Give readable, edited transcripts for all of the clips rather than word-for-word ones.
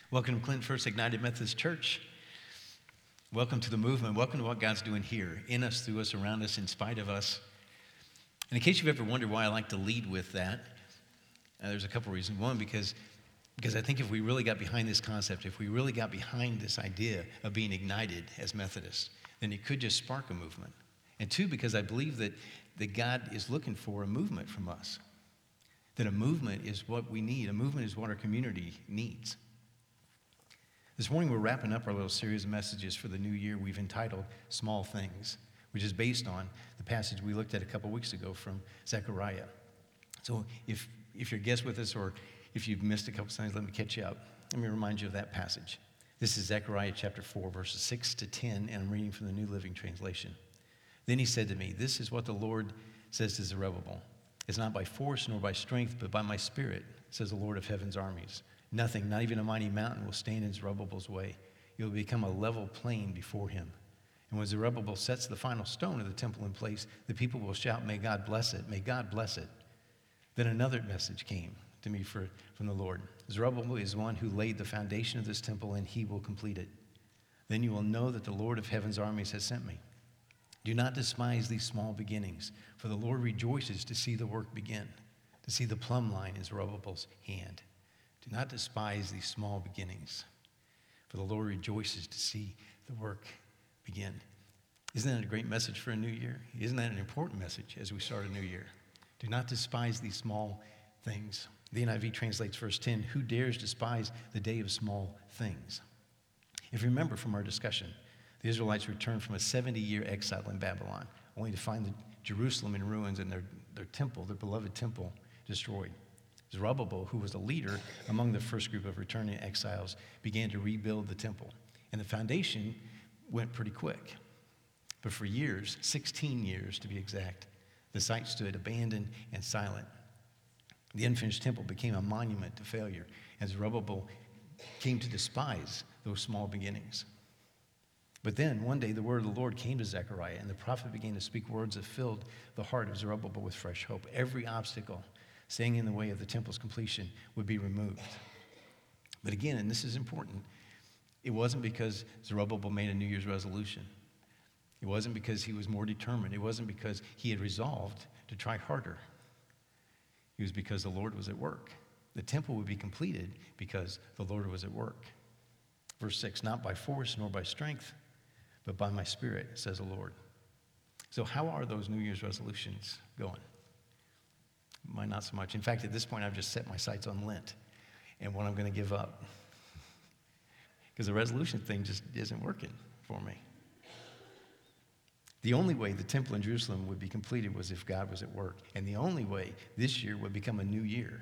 Welcome to Clinton First Ignited Methodist Church. Welcome to the movement. Welcome to what God's doing here, in us, through us, around us, in spite of us. And in case you've ever wondered why I like to lead with that, there's a couple reasons. One, because I think if we really got behind this concept, if we really got behind this idea of being ignited as Methodists, then it could just spark a movement. And two, because I believe that God is looking for a movement from us. That a movement is what we need. A movement is what our community needs. This morning, we're wrapping up our little series of messages for the new year we've entitled Small Things, which is based on the passage we looked at a couple weeks ago from Zechariah. So if you're a guest with us or if you've missed a couple times, let me catch you up. Let me remind you of that passage. This is Zechariah chapter 4, verses 6 to 10, and I'm reading from the New Living Translation. Then he said to me, "This is what the Lord says to Zerubbabel. It's not by force nor by strength, but by my Spirit, says the Lord of heaven's armies. Nothing, not even a mighty mountain, will stand in Zerubbabel's way. It will become a level plain before him. And when Zerubbabel sets the final stone of the temple in place, the people will shout, 'May God bless it, may God bless it.'" Then another message came to me from the Lord. "Zerubbabel is one who laid the foundation of this temple, and he will complete it. Then you will know that the Lord of heaven's armies has sent me. Do not despise these small beginnings, for the Lord rejoices to see the work begin, to see the plumb line in Zerubbabel's hand. Do not despise these small beginnings, for the Lord rejoices to see the work begin." Isn't that a great message for a new year? Isn't that an important message as we start a new year? Do not despise these small things. The NIV translates verse 10, "Who dares despise the day of small things?" If you remember from our discussion, the Israelites returned from a 70-year exile in Babylon, only to find Jerusalem in ruins and their temple, their beloved temple, destroyed. Zerubbabel, who was a leader among the first group of returning exiles, began to rebuild the temple. And the foundation went pretty quick. But for years, 16 years to be exact, the site stood abandoned and silent. The unfinished temple became a monument to failure, and Zerubbabel came to despise those small beginnings. But then, one day, the word of the Lord came to Zechariah, and the prophet began to speak words that filled the heart of Zerubbabel with fresh hope. Every obstacle standing in the way of the temple's completion would be removed. But again, and this is important, it wasn't because Zerubbabel made a New Year's resolution. It wasn't because he was more determined. It wasn't because he had resolved to try harder. It was because the Lord was at work. The temple would be completed because the Lord was at work. Verse 6, "Not by force nor by strength, but by my Spirit, says the Lord." So how are those New Year's resolutions going? Mine not so much. In fact, at this point, I've just set my sights on Lent and what I'm going to give up. Because the resolution thing just isn't working for me. The only way the temple in Jerusalem would be completed was if God was at work. And the only way this year would become a new year,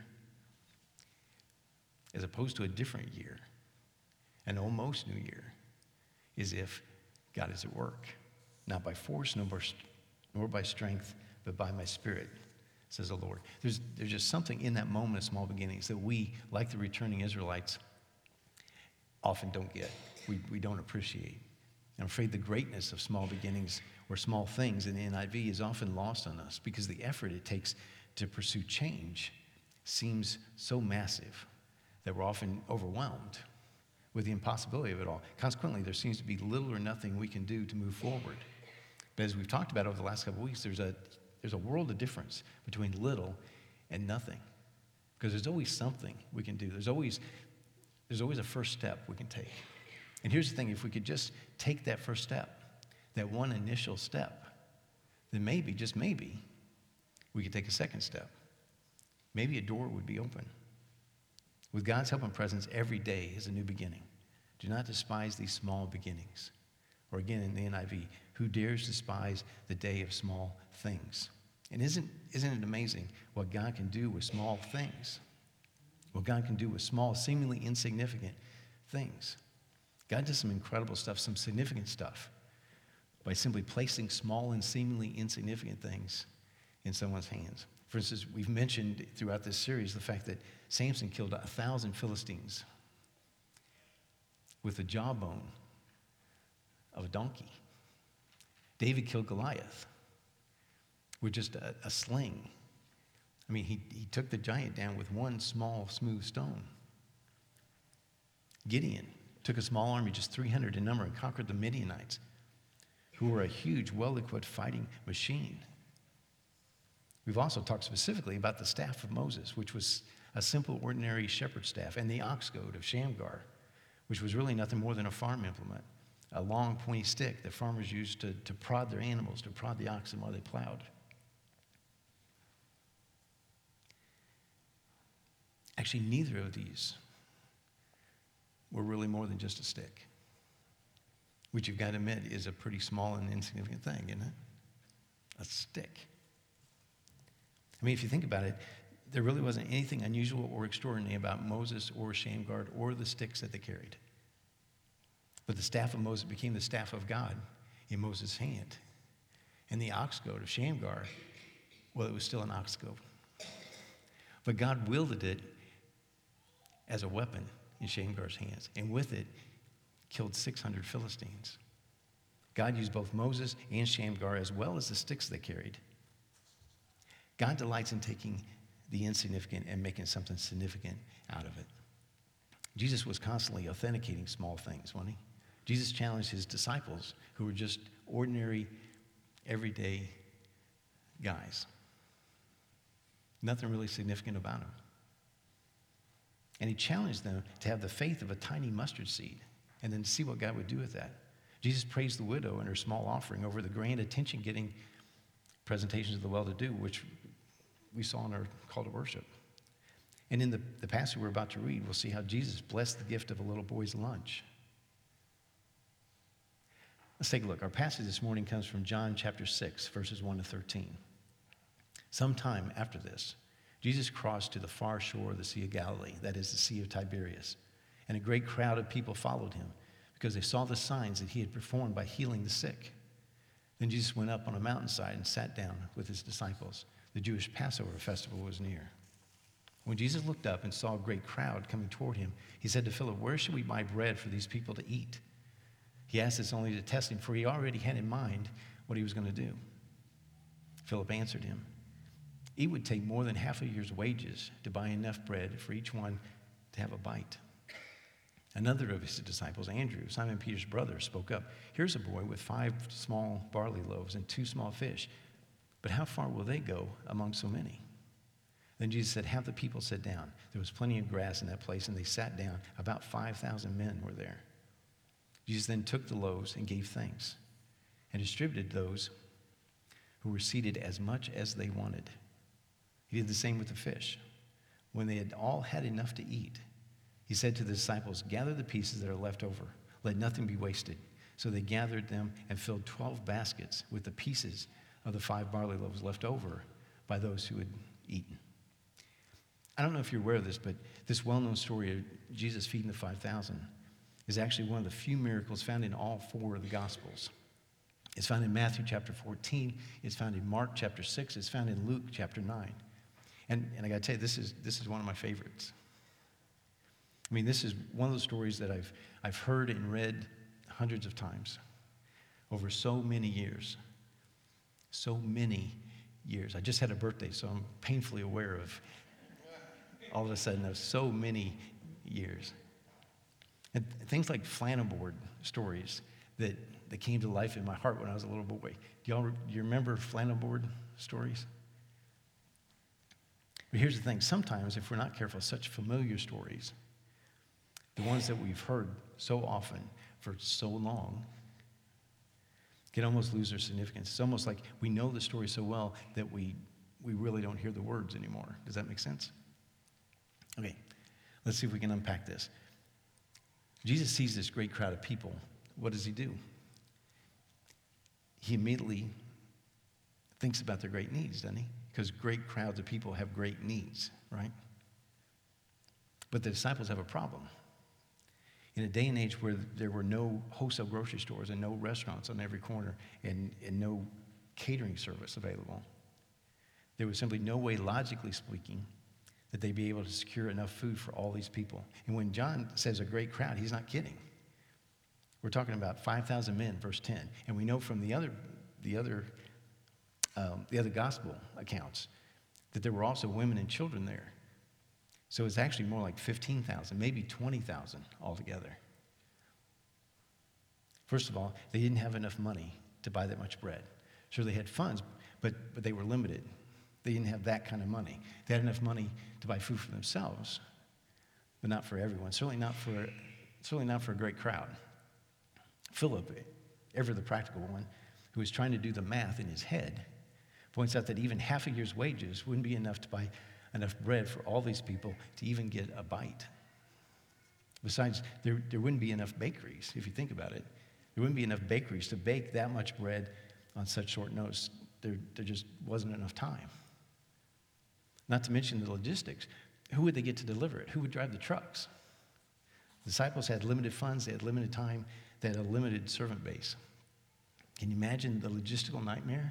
as opposed to a different year, an almost new year, is if God is at work. Not by force, nor by strength, but by my Spirit, says the Lord. There's just something in that moment of small beginnings that we, like the returning Israelites, often don't get. We don't appreciate. And I'm afraid the greatness of small beginnings or small things in the NIV is often lost on us because the effort it takes to pursue change seems so massive that we're often overwhelmed with the impossibility of it all. Consequently, there seems to be little or nothing we can do to move forward. But as we've talked about over the last couple of weeks, there's a world of difference between little and nothing. Because there's always something we can do. There's always a first step we can take. And here's the thing, if we could just take that first step, that one initial step, then maybe, just maybe, we could take a second step. Maybe a door would be open. With God's help and presence, every day is a new beginning. Do not despise these small beginnings. Or again in the NIV, "Who dares despise the day of small things?" And isn't it amazing what God can do with small things? What God can do with small, seemingly insignificant things. God does some incredible stuff, some significant stuff, by simply placing small and seemingly insignificant things in someone's hands. For instance, we've mentioned throughout this series the fact that Samson killed 1,000 Philistines with the jawbone of a donkey. David killed Goliath with just a sling. I mean, he took the giant down with one small, smooth stone. Gideon took a small army, just 300 in number, and conquered the Midianites, who were a huge, well-equipped fighting machine. We've also talked specifically about the staff of Moses, which was a simple, ordinary shepherd's staff, and the ox goad of Shamgar, which was really nothing more than a farm implement, a long, pointy stick that farmers used to prod their animals, to prod the oxen while they plowed. Actually, neither of these were really more than just a stick, which you've got to admit is a pretty small and insignificant thing, isn't it? A stick. I mean, if you think about it, there really wasn't anything unusual or extraordinary about Moses or Shamgar or the sticks that they carried. But the staff of Moses became the staff of God in Moses' hand. And the ox goad of Shamgar, well, it was still an ox goad. But God wielded it as a weapon in Shamgar's hands, and with it, killed 600 Philistines. God used both Moses and Shamgar as well as the sticks they carried. God delights in taking the insignificant and making something significant out of it. Jesus was constantly authenticating small things, wasn't he? Jesus challenged his disciples, who were just ordinary, everyday guys. Nothing really significant about them. And he challenged them to have the faith of a tiny mustard seed and then to see what God would do with that. Jesus praised the widow and her small offering over the grand attention-getting presentations of the well-to-do, which we saw in our call to worship. And in the passage we're about to read, we'll see how Jesus blessed the gift of a little boy's lunch. Let's take a look. Our passage this morning comes from John chapter 6, verses 1 to 13. Sometime after this, Jesus crossed to the far shore of the Sea of Galilee, that is the Sea of Tiberias, and a great crowd of people followed him because they saw the signs that he had performed by healing the sick. Then Jesus went up on a mountainside and sat down with his disciples. The Jewish Passover festival was near. When Jesus looked up and saw a great crowd coming toward him, he said to Philip, "Where should we buy bread for these people to eat?" He asked this only to test him, for he already had in mind what he was going to do. Philip answered him, "It would take more than half a year's wages to buy enough bread for each one to have a bite." Another of his disciples, Andrew, Simon Peter's brother, spoke up. "Here's a boy with 5 small barley loaves and 2 small fish. But how far will they go among so many?" Then Jesus said, "Have the people sit down." There was plenty of grass in that place, and they sat down. About 5,000 men were there. Jesus then took the loaves and gave thanks and distributed those who were seated as much as they wanted. He did the same with the fish. When they had all had enough to eat, he said to the disciples, "Gather the pieces that are left over. Let nothing be wasted." So they gathered them and filled 12 baskets with the pieces of the 5 barley loaves left over by those who had eaten. I don't know if you're aware of this, but this well-known story of Jesus feeding the 5,000 is actually one of the few miracles found in all 4 of the Gospels. It's found in Matthew chapter 14. It's found in Mark chapter 6. It's found in Luke chapter 9. And I got to tell you, this is one of my favorites. I mean, this is one of those stories that I've heard and read hundreds of times over so many years. So many years. I just had a birthday, so I'm painfully aware of all of a sudden of so many years. And things like flannelboard stories that came to life in my heart when I was a little boy. Do you remember flannelboard stories? But here's the thing. Sometimes, if we're not careful, such familiar stories, the ones that we've heard so often for so long, can almost lose their significance. It's almost like we know the story so well that we really don't hear the words anymore. Does that make sense? Okay, let's see if we can unpack this. Jesus sees this great crowd of people. What does he do? He immediately thinks about their great needs, doesn't he? Because great crowds of people have great needs, right? But the disciples have a problem. In a day and age where there were no wholesale grocery stores and no restaurants on every corner and no catering service available, there was simply no way, logically speaking, that they'd be able to secure enough food for all these people. And when John says a great crowd, he's not kidding. We're talking about 5,000 men, verse 10. And we know from the other gospel accounts that there were also women and children there. So it's actually more like 15,000, maybe 20,000 altogether. First of all, they didn't have enough money to buy that much bread. Sure, they had funds, but they were limited. They didn't have that kind of money. They had enough money to buy food for themselves, but not for everyone. Certainly not for a great crowd. Philip, ever the practical one, who was trying to do the math in his head, points out that even half a year's wages wouldn't be enough to buy enough bread for all these people to even get a bite. Besides, there wouldn't be enough bakeries, if you think about it. There wouldn't be enough bakeries to bake that much bread on such short notice. There just wasn't enough time. Not to mention the logistics. Who would they get to deliver it? Who would drive the trucks? The disciples had limited funds, they had limited time, they had a limited servant base. Can you imagine the logistical nightmare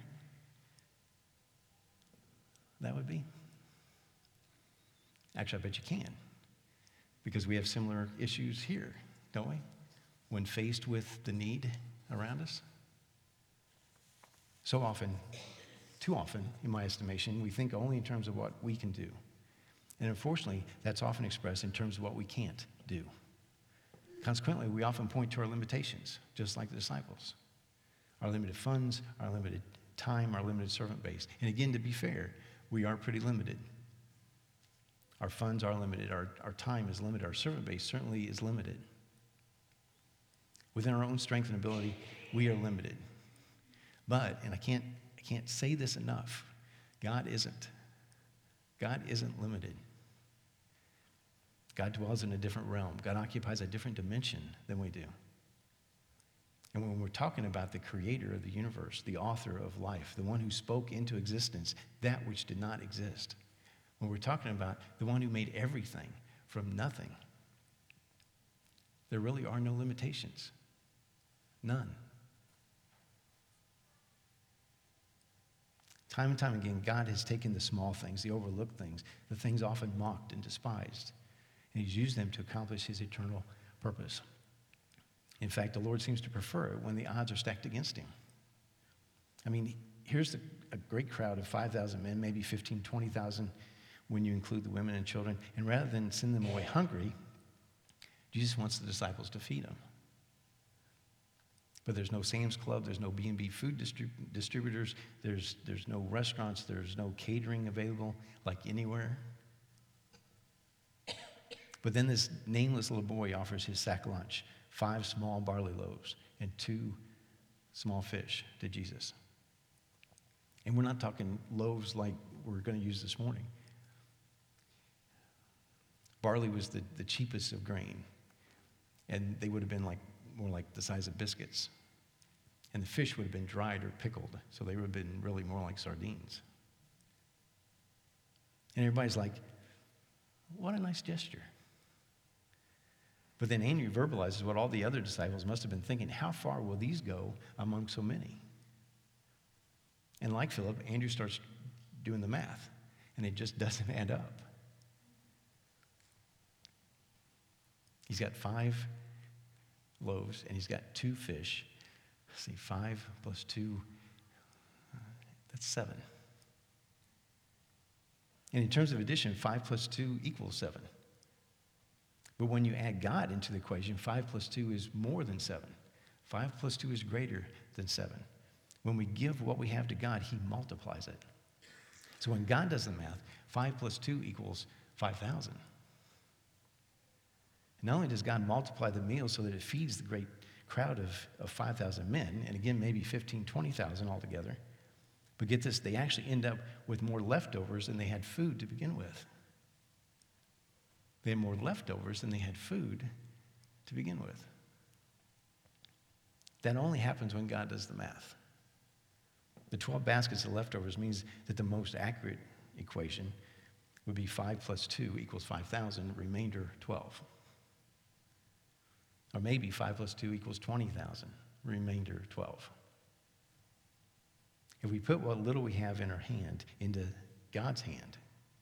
that would be? Actually, I bet you can, because we have similar issues here, don't we? When faced with the need around us. So often, too often, in my estimation, we think only in terms of what we can do. And unfortunately, that's often expressed in terms of what we can't do. Consequently, we often point to our limitations, just like the disciples. Our limited funds, our limited time, our limited servant base. And again, to be fair, we are pretty limited. Our funds are limited, our time is limited, our servant base certainly is limited. Within our own strength and ability, we are limited. But, and I can't say this enough, God isn't. God isn't limited. God dwells in a different realm. God occupies a different dimension than we do. And when we're talking about the creator of the universe, the author of life, the one who spoke into existence that which did not exist, when we're talking about the one who made everything from nothing, there really are no limitations. None. Time and time again, God has taken the small things, the overlooked things, the things often mocked and despised, and he's used them to accomplish his eternal purpose. In fact, the Lord seems to prefer it when the odds are stacked against him. I mean, here's a great crowd of 5,000 men, maybe 15, 20,000 when you include the women and children, and rather than send them away hungry, Jesus wants the disciples to feed them. But there's no Sam's Club, there's no B&B food distributors, there's no restaurants, there's no catering available like anywhere. But then this nameless little boy offers his sack lunch, 5 small barley loaves and 2 small fish to Jesus. And we're not talking loaves like we're going to use this morning. Barley was the cheapest of grain, and they would have been more like the size of biscuits. And the fish would have been dried or pickled, so they would have been really more like sardines. And everybody's like, what a nice gesture. But then Andrew verbalizes what all the other disciples must have been thinking. How far will these go among so many? And like Philip, Andrew starts doing the math, and it just doesn't add up. He's got 5 loaves, and he's got 2 fish. See, 5 plus 2, that's 7. And in terms of addition, 5 plus 2 equals 7. But when you add God into the equation, 5 plus 2 is more than 7. 5 plus 2 is greater than 7. When we give what we have to God, he multiplies it. So when God does the math, 5 plus 2 equals 5,000. Not only does God multiply the meal so that it feeds the great crowd of 5,000 men, and again, maybe 15, 20,000 altogether, but get this, they actually end up with more leftovers than they had food to begin with. They had more leftovers than they had food to begin with. That only happens when God does the math. The 12 baskets of leftovers means that the most accurate equation would be 5 plus 2 equals 5,000, remainder 12. Or maybe 5 plus 2 equals 20,000, remainder 12. If we put what little we have in our hand into God's hand,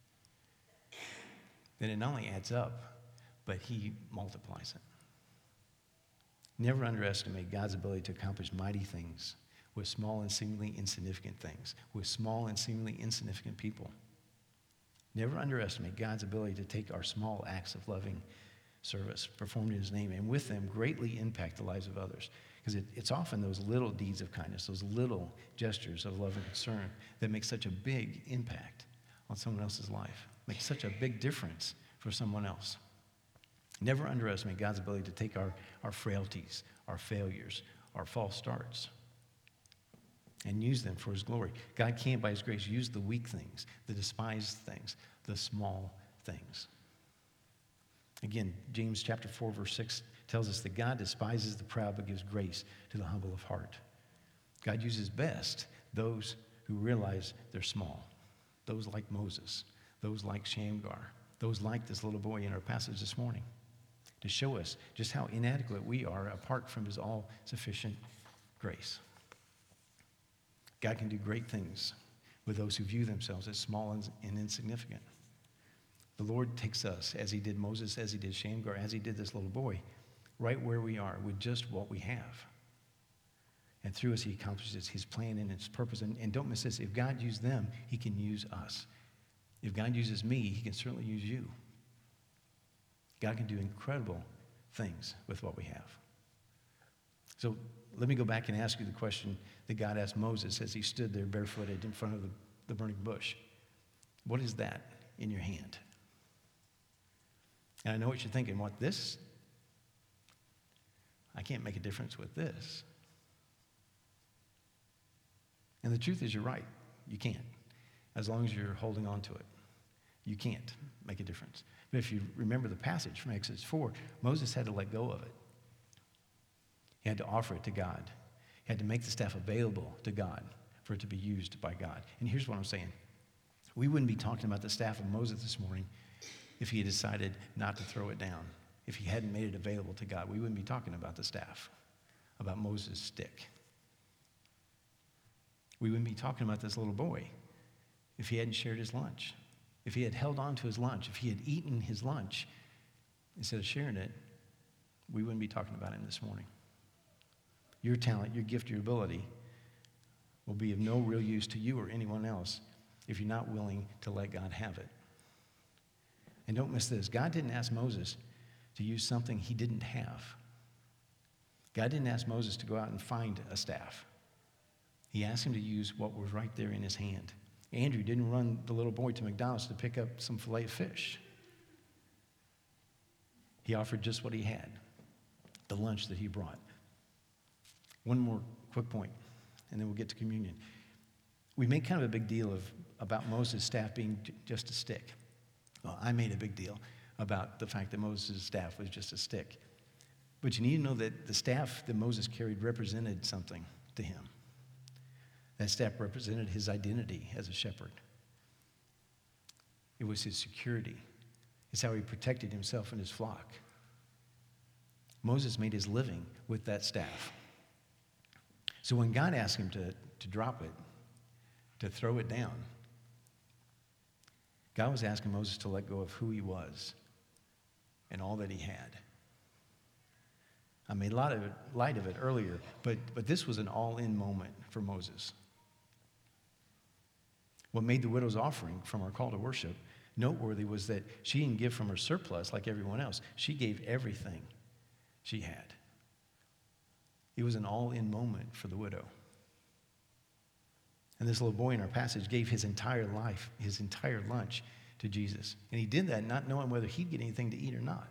then it not only adds up, but he multiplies it. Never underestimate God's ability to accomplish mighty things with small and seemingly insignificant things, with small and seemingly insignificant people. Never underestimate God's ability to take our small acts of loving service performed in his name and with them greatly impact the lives of others. Because it's often those little deeds of kindness, those little gestures of love and concern that make such a big impact on someone else's life, make such a big difference for someone else. Never underestimate God's ability to take our frailties, our failures, our false starts, and use them for his glory. God can, by his grace, use the weak things, the despised things, the small things. Again, James chapter 4, verse 6 tells us that God despises the proud but gives grace to the humble of heart. God uses best those who realize they're small, those like Moses, those like Shamgar, those like this little boy in our passage this morning, to show us just how inadequate we are apart from his all-sufficient grace. God can do great things with those who view themselves as small and insignificant. The Lord takes us, as he did Moses, as he did Shamgar, as he did this little boy, right where we are with just what we have. And through us, he accomplishes his plan and his purpose. And don't miss this. If God used them, he can use us. If God uses me, he can certainly use you. God can do incredible things with what we have. So let me go back and ask you the question that God asked Moses as he stood there barefooted in front of the burning bush. What is that in your hand? And I know what you're thinking. What, this? I can't make a difference with this. And the truth is, you're right. You can't. As long as you're holding on to it, you can't make a difference. But if you remember the passage from Exodus 4, Moses had to let go of it. He had to offer it to God. He had to make the staff available to God for it to be used by God. And here's what I'm saying. We wouldn't be talking about the staff of Moses this morning if he had decided not to throw it down. If he hadn't made it available to God, we wouldn't be talking about the staff, about Moses' stick. We wouldn't be talking about this little boy if he hadn't shared his lunch. If he had held on to his lunch, if he had eaten his lunch instead of sharing it, we wouldn't be talking about him this morning. Your talent, your gift, your ability will be of no real use to you or anyone else if you're not willing to let God have it. And don't miss this. God didn't ask Moses to use something he didn't have. God didn't ask Moses to go out and find a staff. He asked him to use what was right there in his hand. Andrew didn't run the little boy to McDonald's to pick up some filet of fish. He offered just what he had, the lunch that he brought. One more quick point, and then we'll get to communion. We make kind of a big deal about Moses' staff being just a stick. Well, I made a big deal about the fact that Moses' staff was just a stick. But you need to know that the staff that Moses carried represented something to him. That staff represented his identity as a shepherd. It was his security. It's how he protected himself and his flock. Moses made his living with that staff. So when God asked him to drop it, to throw it down, God was asking Moses to let go of who he was and all that he had. I made a lot of light of it earlier, but this was an all-in moment for Moses. What made the widow's offering from our call to worship noteworthy was that she didn't give from her surplus like everyone else. She gave everything she had. It was an all-in moment for the widow. And this little boy in our passage gave his entire life, his entire lunch to Jesus. And he did that not knowing whether he'd get anything to eat or not.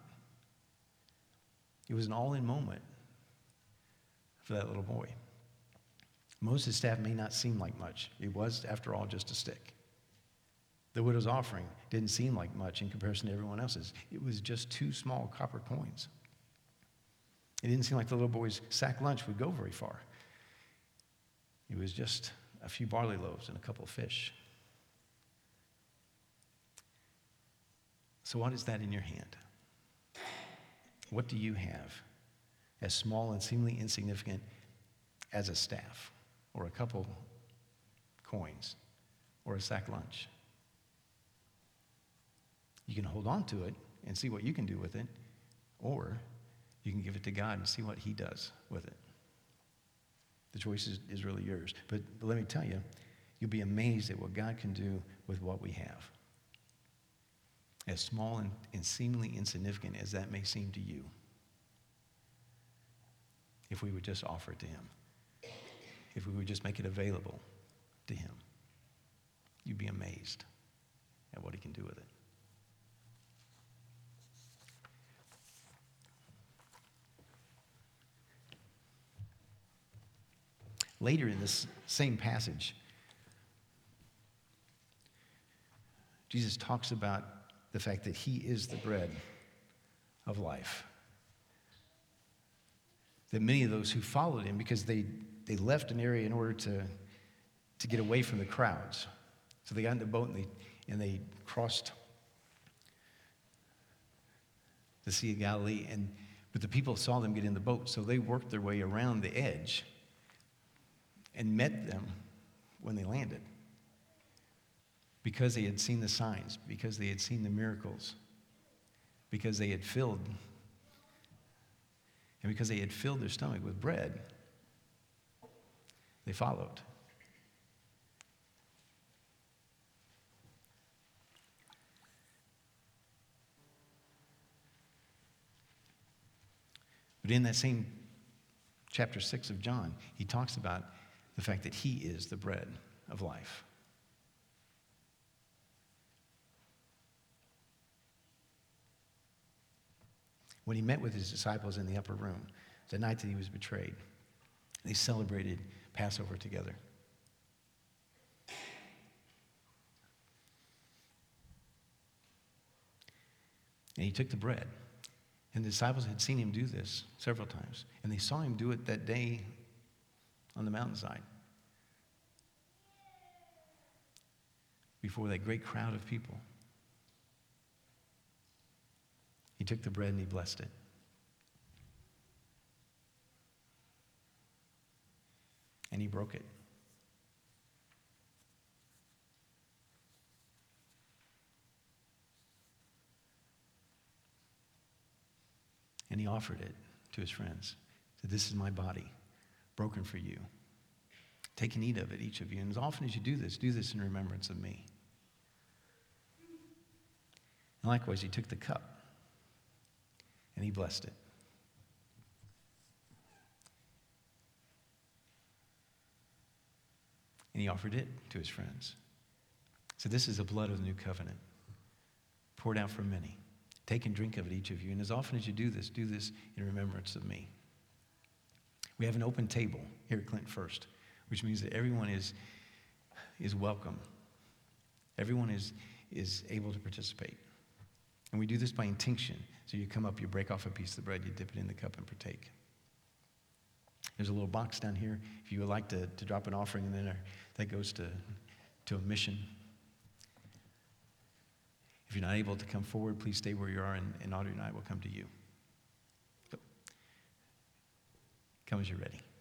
It was an all-in moment for that little boy. Moses' staff may not seem like much. It was, after all, just a stick. The widow's offering didn't seem like much in comparison to everyone else's. It was just 2 small copper coins. It didn't seem like the little boy's sack lunch would go very far. It was just a few barley loaves and a couple of fish. So what is that in your hand? What do you have as small and seemingly insignificant as a staff or a couple coins or a sack lunch? You can hold on to it and see what you can do with it, or you can give it to God and see what he does with it. The choice is really yours. But let me tell you, you'll be amazed at what God can do with what we have. as small and seemingly insignificant as that may seem to you, if we would just offer it to him, if we would just make it available to him, you'd be amazed at what he can do with it. Later in this same passage, Jesus talks about the fact that he is the bread of life. That many of those who followed him, because they left an area in order to get away from the crowds. So they got in the boat and they crossed the Sea of Galilee, but the people saw them get in the boat, so they worked their way around the edge and met them when they landed. Because they had seen the signs, because they had seen the miracles, because they had filled, and because they had filled their stomach with bread, they followed. But in that same chapter 6 of John, he talks about the fact that he is the bread of life. When he met with his disciples in the upper room, the night that he was betrayed, they celebrated Passover together. And he took the bread. And the disciples had seen him do this several times. And they saw him do it that day on the mountainside before that great crowd of people. He took the bread and he blessed it. And he broke it. And he offered it to his friends. He said, "This is my body, broken for you. Take and eat of it, each of you. And as often as you do this in remembrance of me." And likewise, he took the cup and he blessed it. And he offered it to his friends. So this is the blood of the new covenant, poured out for many. Take and drink of it, each of you. And as often as you do this in remembrance of me. We have an open table here at Clinton First, which means that everyone is welcome. Everyone is able to participate. And we do this by intinction. So you come up, you break off a piece of the bread, you dip it in the cup and partake. There's a little box down here if you would like to drop an offering, and then that goes to a mission. If you're not able to come forward, please stay where you are, and Audrey and I will come to you. So, come as you're ready.